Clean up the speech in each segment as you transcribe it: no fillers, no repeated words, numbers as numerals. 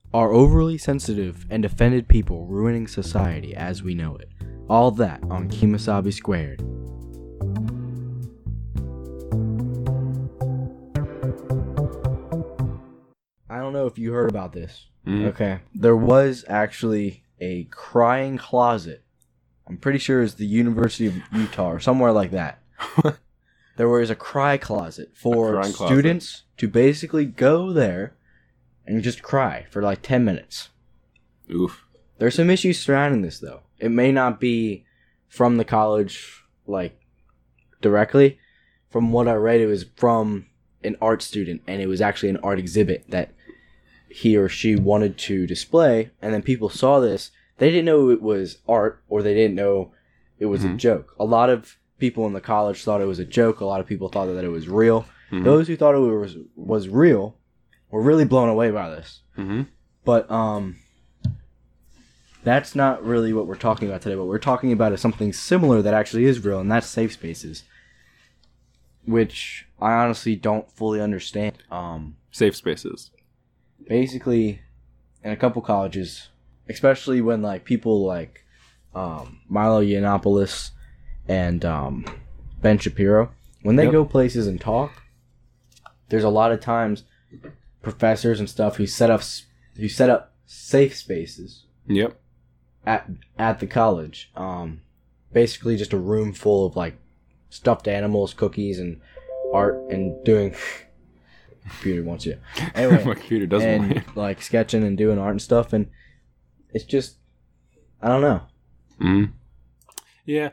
Are overly sensitive and offended people ruining society as we know it? All that on Kemosabe Squared. I don't know if you heard about this. Okay. There was actually a crying closet. I'm pretty sure it's the University of Utah or somewhere like that. There was a cry closet for students to basically go there and just cry for like 10 minutes. Oof. There's some issues surrounding this, though. It may not be from the college, like, directly. From what I read, it was from an art student, and it was actually an art exhibit that he or she wanted to display, and then people saw this. They didn't know it was art, or they didn't know it was a joke. A lot of people in the college thought it was a joke. A lot of people thought that it was real. Those who thought it was real were really blown away by this. But that's not really what we're talking about today. What we're talking about is something similar that actually is real, and that's safe spaces, which I honestly don't fully understand. Safe spaces. Basically, in a couple colleges, especially when like people like Milo Yiannopoulos and Ben Shapiro, when they go places and talk, there's a lot of times professors and stuff who set up safe spaces. Yep. At the college, basically just a room full of like stuffed animals, cookies, and art, and doing. Computer wants you. Anyway, my computer doesn't want you. Like sketching and doing art and stuff, and it's just, I don't know. Yeah.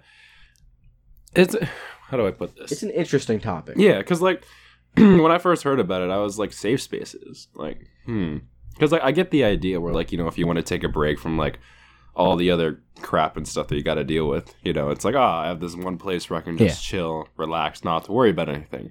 It's, how do I put this? It's an interesting topic. Yeah, because like when I first heard about it, I was like, safe spaces, like, because like I get the idea where like, you know, if you want to take a break from like all the other crap and stuff that you got to deal with, you know, it's like, I have this one place where I can just chill, relax, not to worry about anything.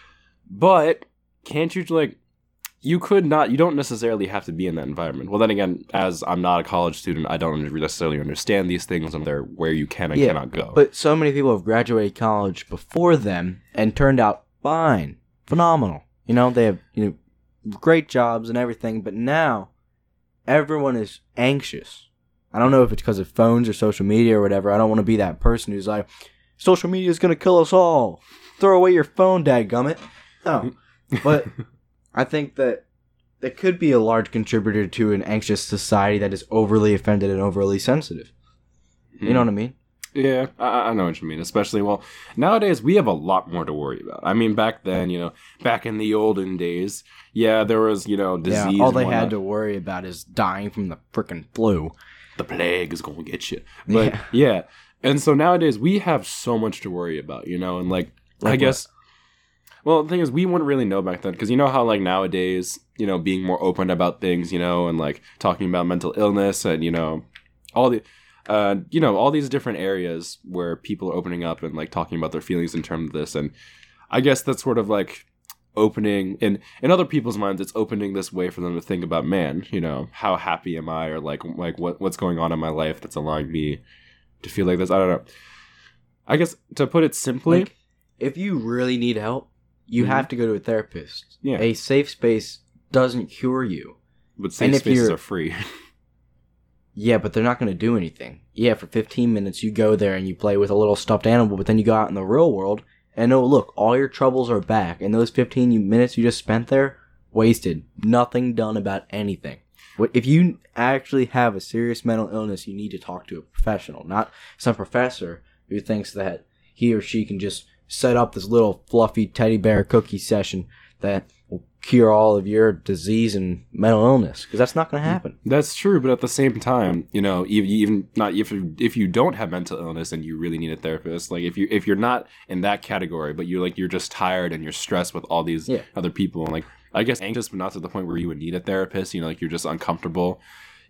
But can't you like, you don't necessarily have to be in that environment. Well, then again, as I'm not a college student, I don't necessarily understand these things and they're where you can and cannot go. But so many people have graduated college before them and turned out fine, phenomenal. You know, they have, you know, great jobs and everything, but now everyone is anxious. I don't know if it's because of phones or social media or whatever. I don't want to be that person who's like, social media is going to kill us all. Throw away your phone, dadgummit. No. But I think that it could be a large contributor to an anxious society that is overly offended and overly sensitive. You know what I mean? Yeah, I know what you mean. Especially, well, nowadays we have a lot more to worry about. I mean, back then, you know, back in the olden days, yeah, there was, you know, disease. Yeah, all they had to worry about is dying from the freaking flu. The plague is going to get you. But, yeah. And so nowadays we have so much to worry about, you know, and like I guess, well, the thing is, we wouldn't really know back then, because you know how like nowadays, you know, being more open about things, you know, and like talking about mental illness and, you know, all the, you know, all these different areas where people are opening up and like talking about their feelings in terms of this. And I guess that's sort of like opening in other people's minds. It's opening this way for them to think about, man, you know, how happy am I, or like what's going on in my life that's allowing me to feel like this. I don't know. I guess to put it simply, like, if you really need help, you have to go to a therapist. Yeah. A safe space doesn't cure you. But safe spaces are free. Yeah, but they're not going to do anything. Yeah, for 15 minutes you go there and you play with a little stuffed animal, but then you go out in the real world and oh, look, all your troubles are back. And those 15 minutes you just spent there, wasted. Nothing done about anything. If you actually have a serious mental illness, you need to talk to a professional, not some professor who thinks that he or she can just set up this little fluffy teddy bear cookie session that will cure all of your disease and mental illness, because that's not going to happen. That's true, but at the same time, you know, even not if you don't have mental illness and you really need a therapist, like if you're not in that category, but you're just tired and you're stressed with all these other people, and like I guess anxious, but not to the point where you would need a therapist. You know, like you're just uncomfortable.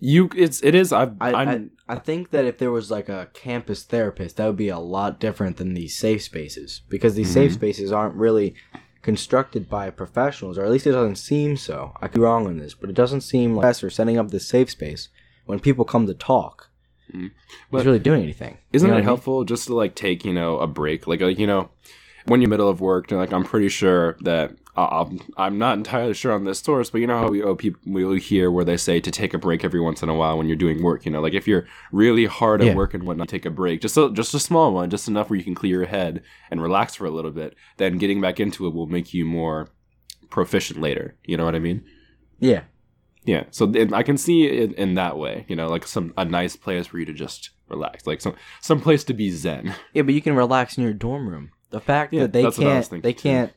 I think that if there was like a campus therapist, that would be a lot different than these safe spaces, because these safe spaces aren't really constructed by professionals, or at least it doesn't seem so. I could be wrong on this, but it doesn't seem like professor setting up this safe space when people come to talk is really doing anything. Isn't it helpful just to like take, you know, a break, like you know, when you're in the middle of work, like I'm pretty sure that I'm not entirely sure on this source, but you know how we hear where they say to take a break every once in a while when you're doing work. You know, like if you're really hard at work and whatnot, take a break, just a small one, just enough where you can clear your head and relax for a little bit. Then getting back into it will make you more proficient later. You know what I mean? Yeah. Yeah. So I can see it in that way. You know, like a nice place for you to just relax, like some place to be zen. Yeah, but you can relax in your dorm room. The fact that they can't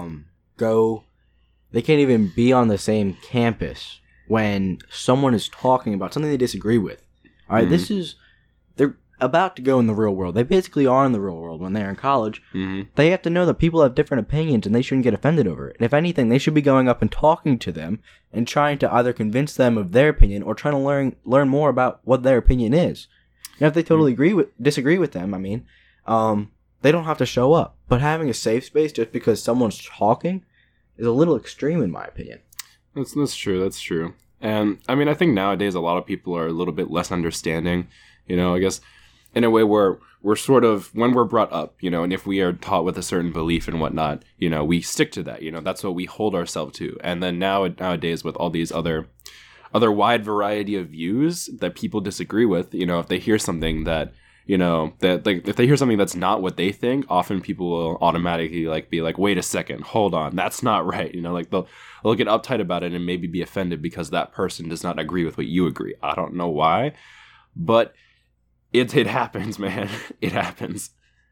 they can't even be on the same campus when someone is talking about something they disagree with. All right, they're about to go in the real world. They basically are in the real world when they're in college. They have to know that people have different opinions and they shouldn't get offended over it. And if anything, they should be going up and talking to them and trying to either convince them of their opinion or trying to learn more about what their opinion is. And if they totally disagree with them, I mean, they don't have to show up. But having a safe space just because someone's talking is a little extreme, in my opinion. That's true. That's true. And I mean, I think nowadays a lot of people are a little bit less understanding. You know, I guess in a way where we're sort of, when we're brought up, you know, and if we are taught with a certain belief and whatnot, you know, we stick to that. You know, that's what we hold ourselves to. And then nowadays with all these other wide variety of views that people disagree with, you know, if they hear something that, you know, that like if they hear something that's not what they think, often people will automatically like be like, wait a second, hold on, that's not right. You know, like they'll get uptight about it and maybe be offended because that person does not agree with what you agree. I don't know why, but it happens, man. It happens.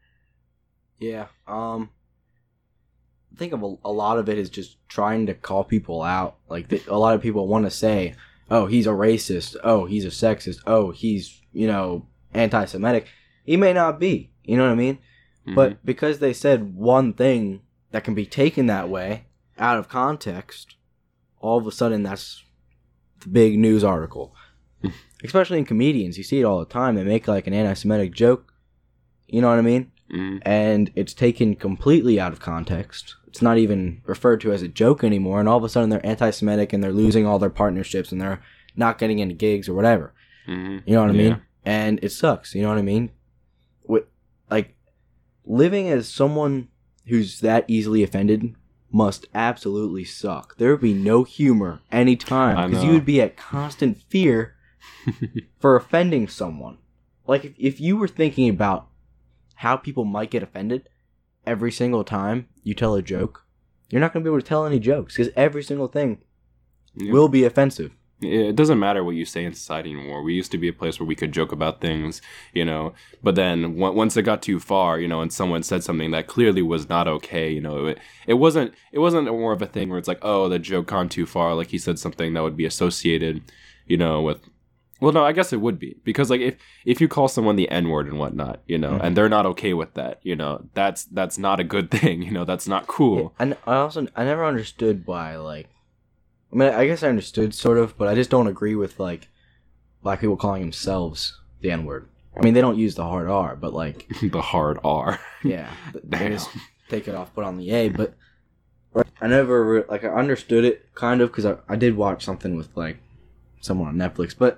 Yeah. I think of a lot of it is just trying to call people out. Like a lot of people want to say, oh, he's a racist. Oh, he's a sexist. Oh, he's, you know, anti-Semitic. He may not be, you know what I mean? But because they said one thing that can be taken that way out of context, all of a sudden that's the big news article. Especially in comedians, you see it all the time. They make like an anti-Semitic joke, you know what I mean? And it's taken completely out of context. It's not even referred to as a joke anymore, and all of a sudden they're anti-Semitic and they're losing all their partnerships and they're not getting into gigs or whatever. You know what I mean? And it sucks, you know what I mean? Like, living as someone who's that easily offended must absolutely suck. There would be no humor anytime, because you would be at constant fear for offending someone. Like, if you were thinking about how people might get offended every single time you tell a joke, you're not going to be able to tell any jokes, because every single thing will be offensive. It doesn't matter what you say in society anymore. We used to be a place where we could joke about things, you know, but then once it got too far, you know, and someone said something that clearly was not okay, you know, it wasn't more of a thing where it's like, oh, the joke gone too far, like he said something that would be associated, you know, with, well, no, I guess it would be, because like if you call someone the N-word and whatnot, you know, and they're not okay with that, you know, that's not a good thing, you know, that's not cool. Yeah, and I never understood why, like, I mean, I guess I understood, sort of, but I just don't agree with, like, black people calling themselves the N-word. I mean, they don't use the hard R, but, like... the hard R. Yeah. They just take it off, put on the A, but I never, I understood it, kind of, because I did watch something with, like, someone on Netflix, but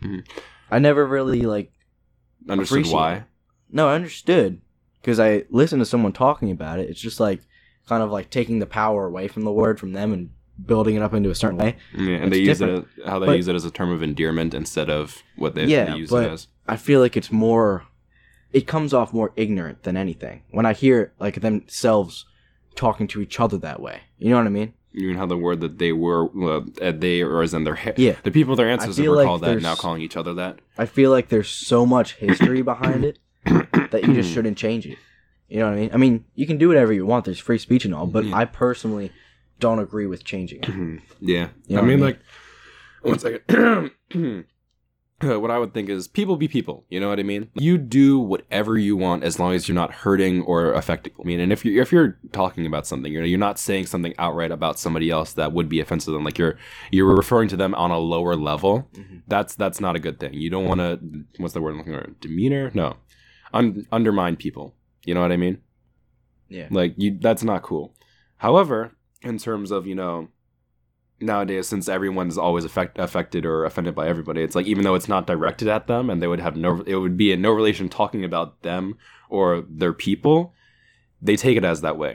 I never really, like... Understood why? No, I understood, because I listened to someone talking about it. It's just, like, kind of, like, taking the power away from the word from them and building it up into a certain way. Yeah, and they use it use it as a term of endearment instead of what they use it as. I feel like it's more, it comes off more ignorant than anything when I hear like themselves talking to each other that way. You know what I mean? You mean how the word that they were, they, or as in their, the people their ancestors were called that, now calling each other that? I feel like there's so much history behind it that you just shouldn't change it. You know what I mean? I mean, you can do whatever you want. There's free speech and all, but I personally don't agree with changing it. Yeah. You know I mean, like, one second. What I would think is people be people. You know what I mean? You do whatever you want as long as you're not hurting or affecting. I mean, and if you're talking about something, you know, you're not saying something outright about somebody else that would be offensive to them. Like you're referring to them on a lower level. That's not a good thing. You don't want to, what's the word I'm looking for? Demeanor? No. Undermine people. You know what I mean? Yeah. Like that's not cool. However, in terms of, you know, nowadays, since everyone's always affected or offended by everybody, it's like, even though it's not directed at them and they would have it would be in no relation talking about them or their people, they take it as that way.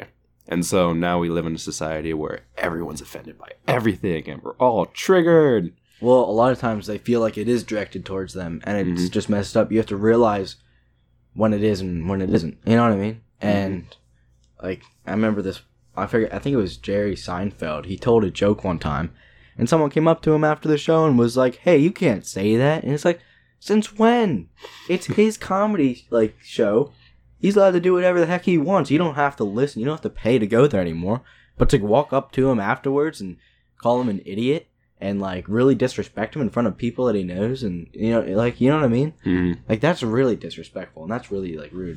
And so now we live in a society where everyone's offended by everything and we're all triggered. Well, a lot of times they feel like it is directed towards them and it's just messed up. You have to realize when it is and when it isn't. You know what I mean? And like, I remember this, I think it was Jerry Seinfeld. He told a joke one time and someone came up to him after the show and was like, "Hey, you can't say that." And it's like, since when? It's his comedy like show. He's allowed to do whatever the heck he wants. You don't have to listen. You don't have to pay to go there anymore. But to walk up to him afterwards and call him an idiot and like really disrespect him in front of people that he knows, and you know what I mean? Mm-hmm. Like, that's really disrespectful and that's really like rude,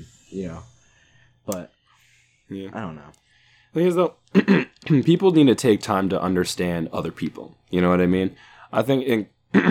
But yeah, I don't know. The thing is though, people need to take time to understand other people. You know what I mean? I think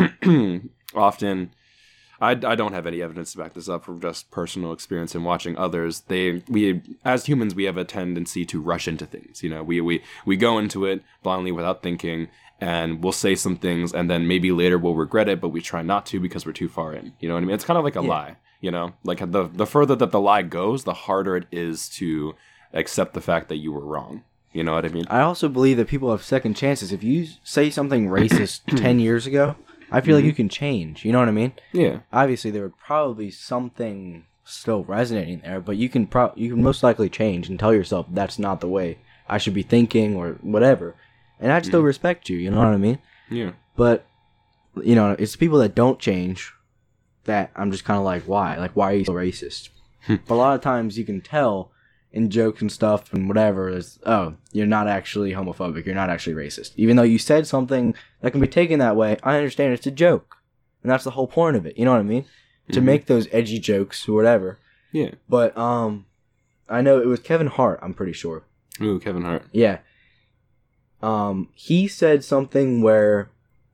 often. I don't have any evidence to back this up from just personal experience in watching others. We as humans, we have a tendency to rush into things. We go into it blindly without thinking, and we'll say some things, and then maybe later we'll regret it, but we try not to because we're too far in. You know what I mean? It's kind of like a lie. Like the further that the lie goes, the harder it is to accept the fact that you were wrong. You know what I mean? I also believe that people have second chances. If you say something racist 10 years ago, I feel like you can change. You know what I mean? Yeah. Obviously, there would probably something still resonating there, but you can most likely change and tell yourself that's not the way I should be thinking or whatever. And I'd still respect you. You know what I mean? Yeah. But, it's people that don't change that I'm just kind of like, why? Like, why are you so racist? But a lot of times you can tell in jokes and stuff and whatever is, oh, you're not actually homophobic, you're not actually racist. Even though you said something that can be taken that way, I understand it's a joke. And that's the whole point of it, you know what I mean? To make those edgy jokes or whatever. Yeah. But, I know it was Kevin Hart, I'm pretty sure. Ooh, Kevin Hart. Yeah. He said something where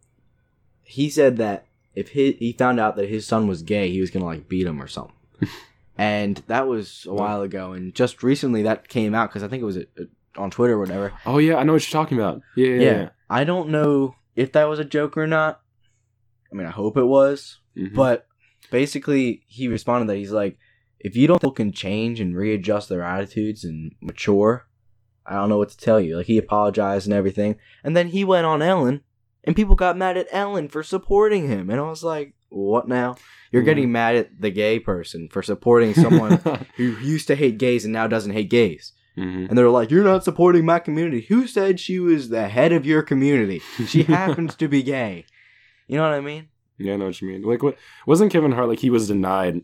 he said that if he found out that his son was gay, he was gonna, like, beat him or something. And that was a while ago, and just recently that came out, because I think it was on Twitter or whatever. Oh, yeah, I know what you're talking about. Yeah. I don't know if that was a joke or not. I mean, I hope it was. But basically, he responded that he's like, if you don't think people can change and readjust their attitudes and mature, I don't know what to tell you. Like, he apologized and everything. And then he went on Ellen, and people got mad at Ellen for supporting him. And I was like, what now? You're getting mad at the gay person for supporting someone who used to hate gays and now doesn't hate gays. And they're like, you're not supporting my community. Who said she was the head of your community? She happens to be gay. You know what I mean? Yeah, I know what you mean. Like, what wasn't Kevin Hart, like, he was denied...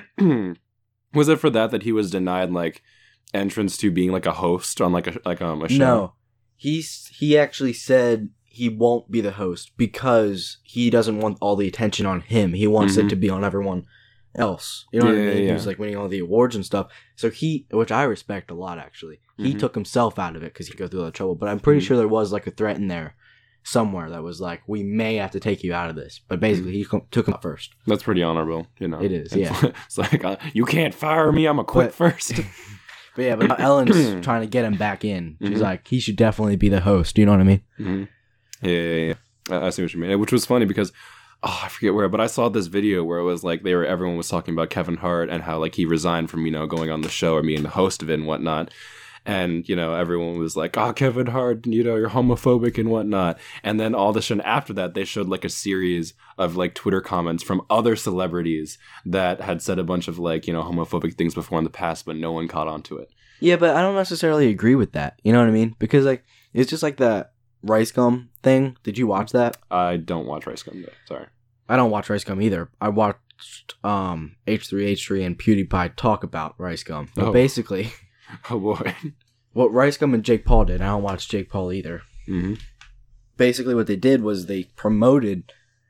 Was it for that he was denied, like, entrance to being, like, a host on, like, a show? No. He actually said he won't be the host because he doesn't want all the attention on him. He wants it to be on everyone else. You know what I mean? He was like winning all the awards and stuff. So which I respect a lot actually, he took himself out of it because he'd go through all the trouble. But I'm pretty sure there was like a threat in there somewhere that was like, we may have to take you out of this. But basically he took him out first. That's pretty honorable, you know. It is, yeah. It's like, you can't fire me, I'm a quit first. But Ellen's trying to get him back in. She's like, he should definitely be the host. You know what I mean? Yeah. I see what you mean. Which was funny because, I forget where, but I saw this video where it was like everyone was talking about Kevin Hart and how like he resigned from, going on the show or being the host of it and whatnot. And, everyone was like, Kevin Hart, you're homophobic and whatnot. And then all of a sudden after that, they showed like a series of like Twitter comments from other celebrities that had said a bunch of like, homophobic things before in the past, but no one caught on to it. Yeah, but I don't necessarily agree with that. You know what I mean? Because like, it's just like the Rice Gum thing. Did you watch that? I don't watch Rice Gum, though. Sorry. I don't watch Rice Gum either. I watched H3H3 and PewDiePie talk about Rice Gum. But basically... Oh, boy. What Rice Gum and Jake Paul did, I don't watch Jake Paul either. Basically what they did was they promoted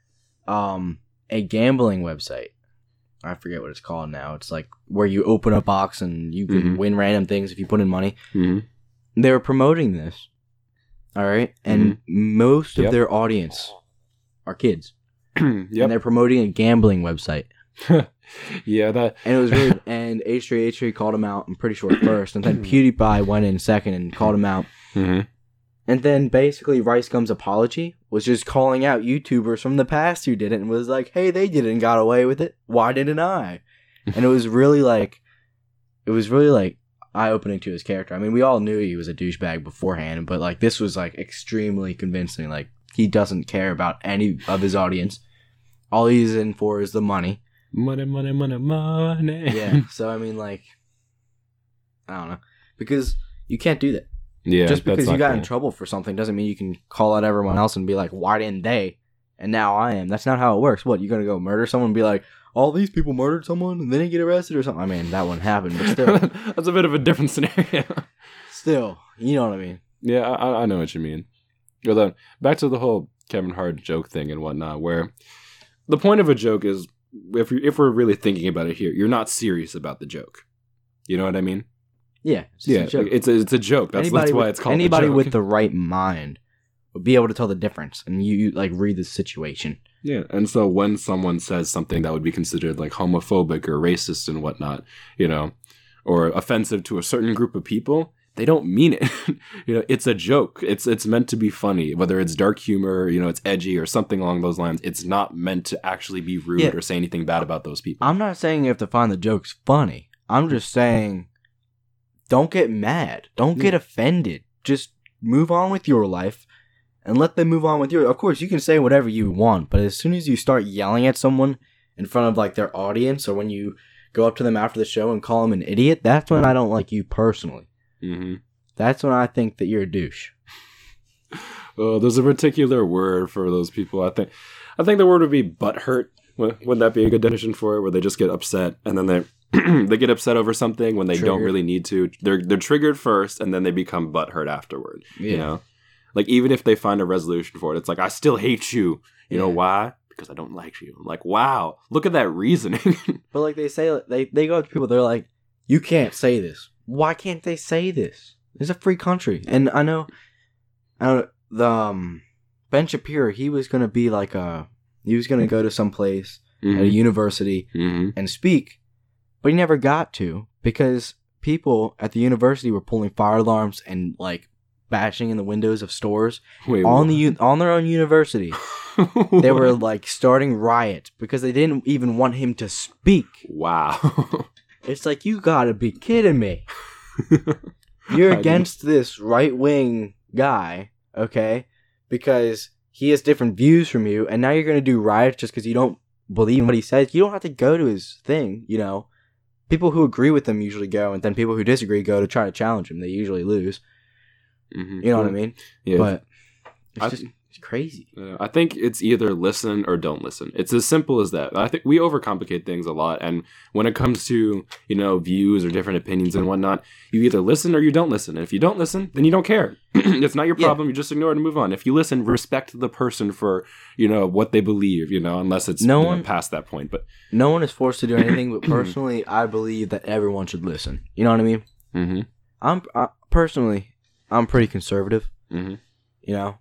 a gambling website. I forget what it's called now. It's like where you open a box and you can win random things if you put in money. They were promoting this. All right? And most of their audience are kids. And they're promoting a gambling website. Yeah, that. And it was really. And H3H3 called him out, I'm pretty sure, first. And then PewDiePie went in second and called him out. And then basically Rice Gum's apology was just calling out YouTubers from the past who did it and was like, hey, they did it and got away with it. Why didn't I? And it was really like, eye-opening to his character. I mean, we all knew he was a douchebag beforehand, but like this was like extremely convincing. Like he doesn't care about any of his audience. All he's in for is the money. Money, money, money, money. Yeah. So I mean, like, I don't know, because you can't do that. Yeah. Just because you got cool. in trouble for something doesn't mean you can call out everyone else and be like, "Why didn't they?" And now I am. That's not how it works. What, you're gonna go murder someone and be like, all these people murdered someone and then they get arrested or something? I mean, that wouldn't happen, but still. That's a bit of a different scenario. Still, you know what I mean. Yeah, I know what you mean. Although, back to the whole Kevin Hart joke thing and whatnot, where the point of a joke is, if we're really thinking about it here, you're not serious about the joke. You know what I mean? Yeah. It's a joke. That's why it's called anybody a joke. with the right mind would be able to tell the difference, and you like read the situation. Yeah, and so when someone says something that would be considered like homophobic or racist and whatnot, you know, or offensive to a certain group of people, they don't mean it. You know, it's a joke. It's meant to be funny, whether it's dark humor, you know, it's edgy or something along those lines. It's not meant to actually be rude or say anything bad about those people. I'm not saying you have to find the jokes funny. I'm just saying, don't get mad. Don't get offended. Just move on with your life. And let them move on with yours. Of course, you can say whatever you want, but as soon as you start yelling at someone in front of like their audience, or when you go up to them after the show and call them an idiot, that's when I don't like you personally. Mm-hmm. That's when I think that you're a douche. Oh, there's a particular word for those people. I think the word would be butthurt. Wouldn't that be a good definition for it? Where they just get upset and then they get upset over something when they don't really need to. They're triggered first and then they become butthurt afterward. Yeah. You know. Like, even if they find a resolution for it, it's like, I still hate you. You know why? Because I don't like you. I'm like, wow, look at that reasoning. But, like, they say, they go up to people, they're like, you can't say this. Why can't they say this? It's a free country. And I know Ben Shapiro, he was going to be like he was going to go to some place at a university and speak, but he never got to because people at the university were pulling fire alarms and, like, bashing in the windows of stores on their own university. They were like starting riots because they didn't even want him to speak. Wow. It's like, you gotta be kidding me. You're against this right-wing guy, okay? Because he has different views from you, and now you're gonna do riots just because you don't believe in what he says. You don't have to go to his thing, you know? People who agree with him usually go, and then people who disagree go to try to challenge him. They usually lose. You know what I mean? Yeah. But it's crazy. I think it's either listen or don't listen. It's as simple as that. I think we overcomplicate things a lot. And when it comes to, you know, views or different opinions and whatnot, you either listen or you don't listen. And if you don't listen, then you don't care. It's not your problem. You just ignore it and move on. If you listen, respect the person for, you know, what they believe, you know, unless it's past that point. But no one is forced to do anything. But personally, I believe that everyone should listen. You know what I mean? Mm-hmm. Personally, I'm pretty conservative, you know,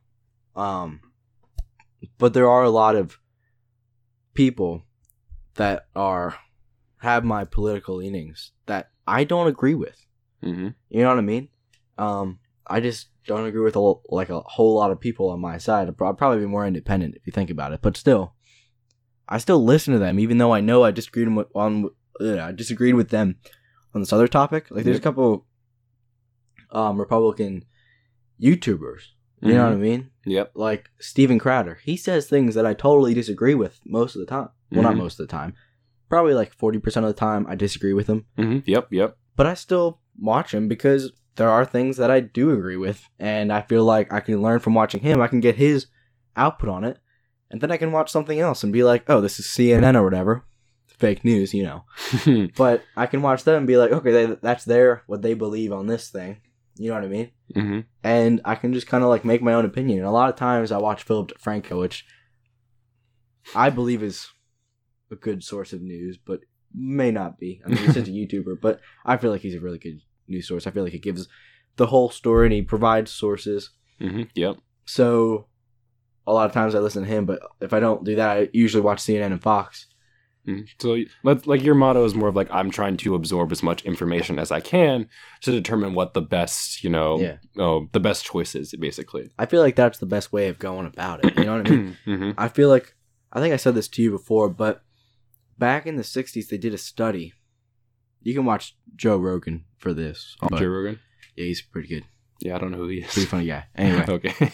but there are a lot of people that have my political leanings that I don't agree with. You know what I mean? I just don't agree with a whole lot of people on my side. I'd probably be more independent if you think about it, but still, I still listen to them, even though I know I disagreed with them on this other topic. Like, there's a couple Republican YouTubers, you know what I mean? Yep. Like Steven Crowder. He says things that I totally disagree with most of the time. Well, not most of the time. Probably like 40% of the time I disagree with him. Yep. But I still watch him because there are things that I do agree with. And I feel like I can learn from watching him. I can get his output on it. And then I can watch something else and be like, oh, this is CNN or whatever. Fake news, you know. But I can watch them and be like, okay, that's what they believe on this thing. You know what I mean? And I can just kind of like make my own opinion. And a lot of times I watch Philip DeFranco, which I believe is a good source of news, but may not be. I mean, he's such a YouTuber, but I feel like he's a really good news source. I feel like he gives the whole story and he provides sources. Yep. So a lot of times I listen to him, but if I don't do that, I usually watch CNN and Fox. So, like, your motto is more of like, I'm trying to absorb as much information as I can to determine what the best, the best choice is, basically. I feel like that's the best way of going about it. You know what I mean? I feel like, I think I said this to you before, but back in the 60s, they did a study. You can watch Joe Rogan for this. Joe Rogan? Yeah, he's pretty good. Yeah, I don't know who he is. Pretty funny guy. Anyway. Okay.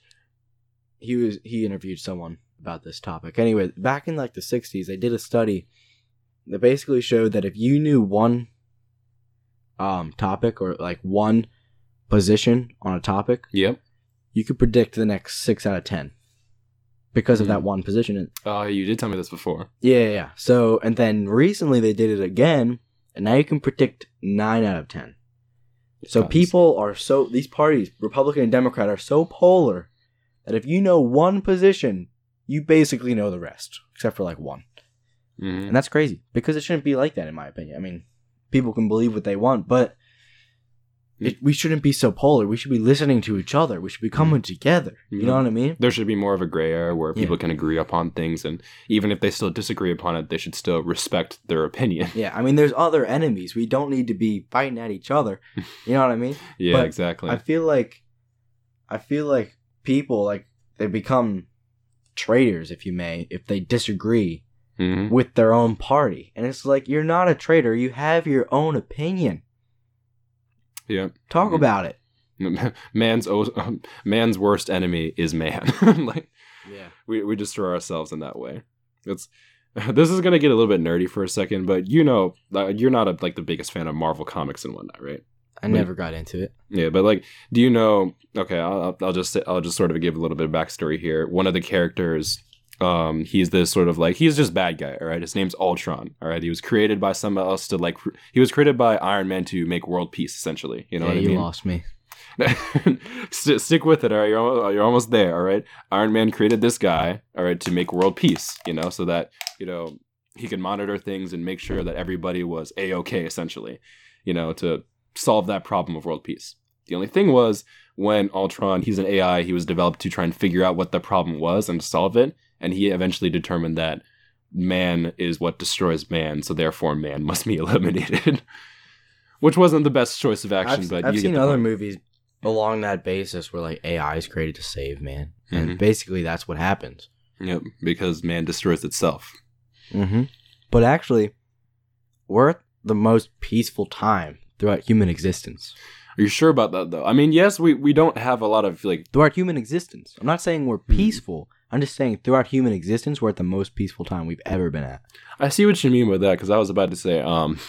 He interviewed someone about this topic. Anyway, back in like the 60s, they did a study that basically showed that if you knew one topic or like one position on a topic, yep, you could predict the next 6 out of 10 because of that one position. Oh, you did tell me this before. Yeah. So, and then recently they did it again, and now you can predict 9 out of 10. So people are these parties, Republican and Democrat, are so polar that if you know one position, you basically know the rest, except for like one. And that's crazy, because it shouldn't be like that, in my opinion. I mean, people can believe what they want, but we shouldn't be so polar. We should be listening to each other. We should be coming together. You know what I mean? There should be more of a gray area where people can agree upon things, and even if they still disagree upon it, they should still respect their opinion. Yeah, I mean, there's other enemies. We don't need to be fighting at each other. You know what I mean? Yeah, exactly. I feel like people, like, they become traitors, if you may, if they disagree with their own party. And it's like, you're not a traitor. You have your own opinion. Yeah. Talk about it. Man's worst enemy is man. Like, yeah, we destroy ourselves in that way. This is gonna get a little bit nerdy for a second, but you're not like the biggest fan of Marvel comics and whatnot, right? I never got into it. Yeah, but like, do you know? Okay, I'll just sort of give a little bit of backstory here. One of the characters, he's this sort of like, he's just bad guy. All right, his name's Ultron. All right, he was created by someone else to like. He was created by Iron Man to make world peace, essentially. You know what I mean? You lost me. Stick with it. All right, you're almost there. All right, Iron Man created this guy. All right, to make world peace. You know, so that he could monitor things and make sure that everybody was A-okay, essentially. You know, to solve that problem of world peace. The only thing was, when Ultron, he's an AI, he was developed to try and figure out what the problem was and solve it, and he eventually determined that man is what destroys man, so therefore man must be eliminated. Which wasn't the best choice of action, but I've seen other movies along that basis where like AI is created to save man, and basically that's what happens. Yep, because man destroys itself. But actually, we're at the most peaceful time throughout human existence. Are you sure about that, though? I mean, yes, we don't have a lot of, like... Throughout human existence. I'm not saying we're peaceful. I'm just saying throughout human existence, we're at the most peaceful time we've ever been at. I see what you mean by that, because I was about to say,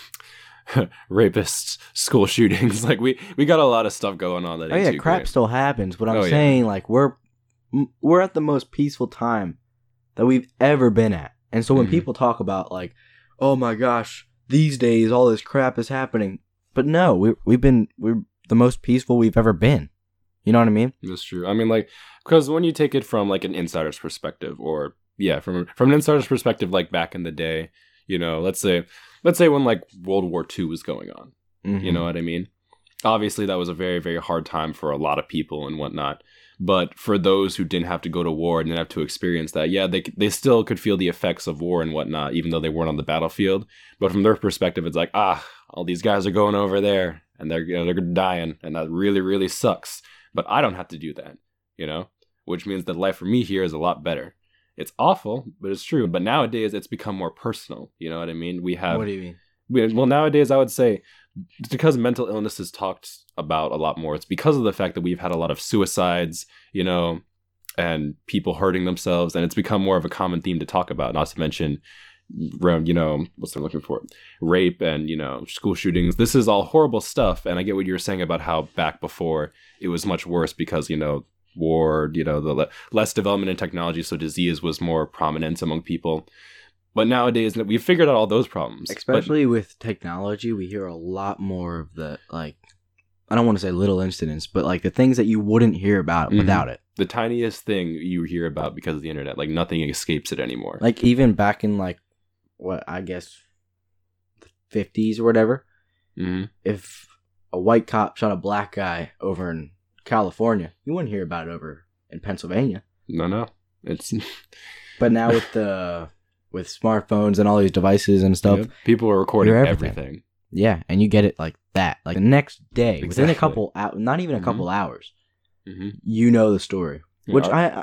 rapists, school shootings. Like, we got a lot of stuff going on that ain't too crap great. still happens, but I'm saying, like, we're at the most peaceful time that we've ever been at. And so when people talk about, like, oh my gosh, these days all this crap is happening... But no, we're the most peaceful we've ever been. You know what I mean? That's true. I mean, like, because when you take it from like an insider's perspective, or from an insider's perspective, like back in the day, let's say when like World War II was going on, you know what I mean? Obviously, that was a very, very hard time for a lot of people and whatnot. But for those who didn't have to go to war and didn't have to experience that, yeah, they still could feel the effects of war and whatnot, even though they weren't on the battlefield. But from their perspective, it's like, all these guys are going over there and they're dying, and that really, really sucks. But I don't have to do that, which means that life for me here is a lot better. It's awful, but it's true. But nowadays, it's become more personal. You know what I mean? What do you mean? Well, nowadays, I would say, it's because mental illness is talked about a lot more. It's because of the fact that we've had a lot of suicides, and people hurting themselves, and it's become more of a common theme to talk about, not to mention, what's they're looking for? Rape and, school shootings. This is all horrible stuff, and I get what you were saying about how back before it was much worse because, war, the less development in technology, so disease was more prominent among people. But nowadays, we've figured out all those problems. Especially with technology, we hear a lot more of the, like, I don't want to say little incidents, but like the things that you wouldn't hear about without it. The tiniest thing you hear about because of the internet, like nothing escapes it anymore. Like even back in like, what, I guess, the 50s or whatever, if a white cop shot a black guy over in California, you wouldn't hear about it over in Pennsylvania. No. It's. But now with smartphones and all these devices and stuff, people are recording everything. Yeah, and you get it like that. Like the next day, within a couple hours, not even a couple hours, you know the story. Which I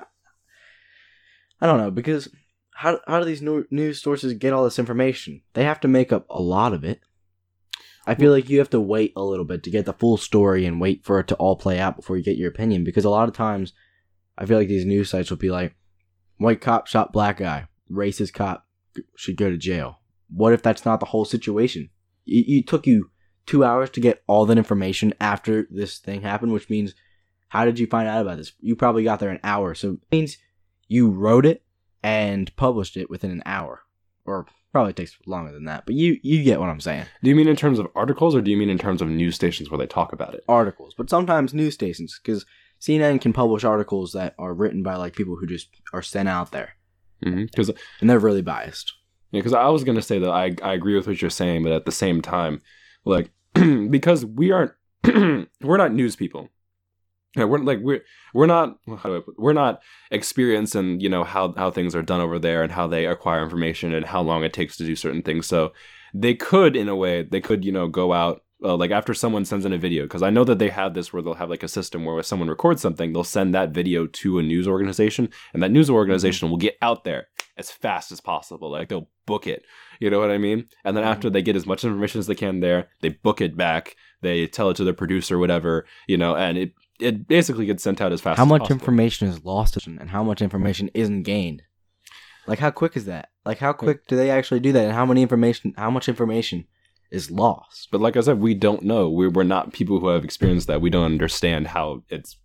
don't know, because how do these news sources get all this information? They have to make up a lot of it. I feel like you have to wait a little bit to get the full story and wait for it to all play out before you get your opinion. Because a lot of times, I feel like these news sites will be like, white cop shot black guy, racist cop should go to jail. What if that's not the whole situation? It took you 2 hours to get all that information after this thing happened, which means, how did you find out about this? You probably got there an hour. So it means you wrote it and published it within an hour. Or probably takes longer than that. But you get what I'm saying. Do you mean in terms of articles, or do you mean in terms of news stations where they talk about it? Articles. But sometimes news stations, because CNN can publish articles that are written by like people who just are sent out there. Mm-hmm. And they're really biased. Yeah, because I was going to say that I agree with what you're saying, but at the same time, like, because we're not news people. Yeah, we're not, how do I put, we're not experienced in, you know, how things are done over there and how they acquire information and how long it takes to do certain things. So they could, in a way, you know, go out, like after someone sends in a video, because I know that they have this where they'll have like a system where if someone records something, they'll send that video to a news organization, and that news organization will get out there as fast as possible. Like they'll book it, you know what I mean? And then after they get as much information as they can there, they book it back, they tell it to their producer, whatever, you know, and it basically gets sent out as fast as possible. How much information is lost and how much information isn't gained? Like, how quick is that? Like, how quick do they actually do that? And how much information is lost? But like I said, we don't know. We're not people who have experienced that. We don't understand how it's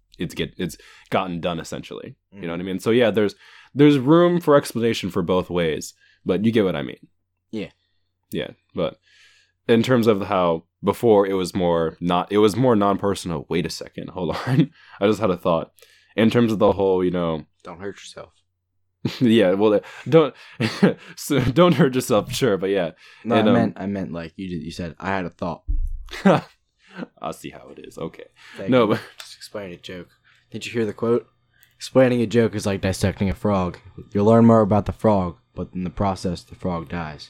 gotten done, essentially. You know what I mean? So yeah, there's room for explanation for both ways, but you get what I mean. Yeah. But in terms of how before it was more non-personal. Wait a second, hold on. I just had a thought. In terms of the whole, you know, don't hurt yourself. Yeah, well, don't hurt yourself, sure, but yeah. No, and, I meant like you said. I had a thought. I'll see how it is. Okay. But just explain a joke. Did you hear the quote? Explaining a joke is like dissecting a frog. You'll learn more about the frog, but in the process, the frog dies.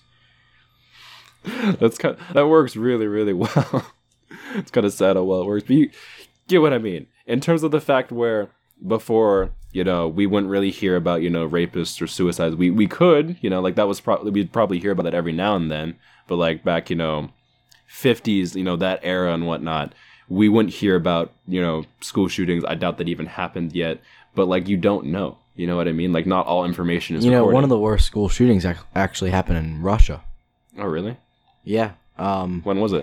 That works really, really well. It's kind of sad how well it works, but you get what I mean. In terms of the fact where before, you know, we wouldn't really hear about, you know, rapists or suicides. We could, you know, like that was we'd probably hear about that every now and then. But like back, you know, 50s, you know, that era and whatnot, we wouldn't hear about, you know, school shootings. I doubt that even happened yet. But like, you don't know. You know what I mean? Like, not all information is recorded. One of the worst school shootings actually happened in Russia. Oh, really? Yeah. When was it?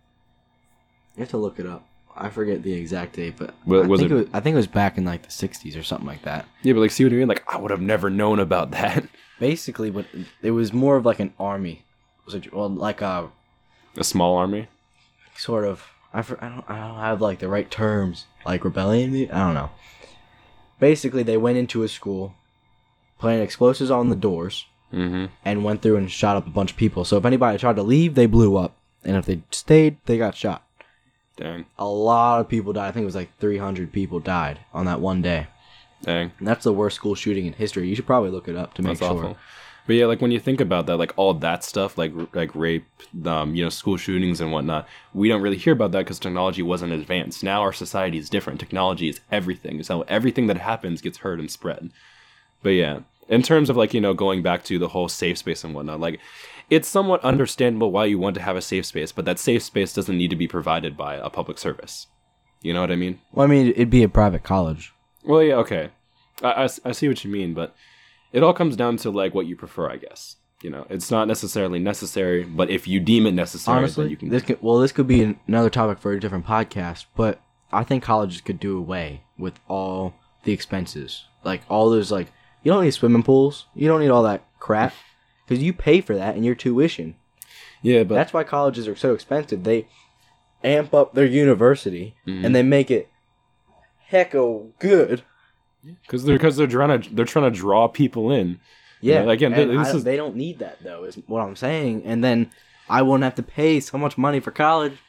You have to look it up. I forget the exact date, but I think it was back in like the 60s or something like that. Yeah, but like, see what I mean? Like, I would have never known about that. Basically, but it was more of like an army. Like a small army? Sort of. I don't have like the right terms. Like rebellion? I don't know. Basically, they went into a school, planted explosives on the doors, and went through and shot up a bunch of people. So if anybody tried to leave, they blew up. And if they stayed, they got shot. Dang. A lot of people died. I think it was like 300 people died on that one day. Dang. And that's the worst school shooting in history. You should probably look it up to make sure. Awful. But yeah, like when you think about that, like all that stuff, like rape, you know, school shootings and whatnot, we don't really hear about that because technology wasn't advanced. Now our society is different. Technology is everything. So everything that happens gets heard and spread. But yeah, in terms of like, you know, going back to the whole safe space and whatnot, like it's somewhat understandable why you want to have a safe space, but that safe space doesn't need to be provided by a public service. You know what I mean? Well, I mean, it'd be a private college. Well, yeah, okay. I see what you mean, but it all comes down to like what you prefer, I guess. You know, it's not necessarily necessary, but if you deem it necessary, honestly, then you can. This could be another topic for a different podcast, but I think colleges could do away with all the expenses. Like all those, like, you don't need swimming pools. You don't need all that crap. Because you pay for that in your tuition. Yeah, but that's why colleges are so expensive. They amp up their university and they make it hecko good. Because they're trying to draw people in. Yeah, you know, again, they don't need that though. Is what I'm saying. And then I won't have to pay so much money for college.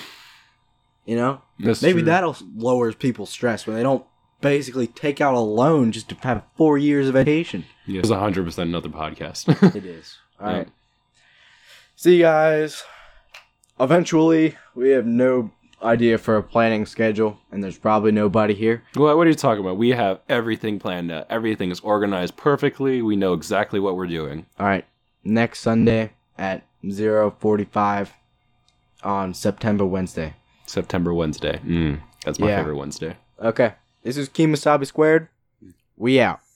You know, maybe that'll lower people's stress when they don't basically take out a loan just to have 4 years of education. Yeah, it's 100% another podcast. It is. All right. See you guys. Eventually, we have no idea for a planning schedule, and there's probably nobody here. Well, what are you talking about? We have everything planned out. Everything is organized perfectly. We know exactly what we're doing. All right. Next Sunday at 0:45, on September Wednesday. September Wednesday. That's my favorite Wednesday. Okay. This is Kemosabe Squared. We out.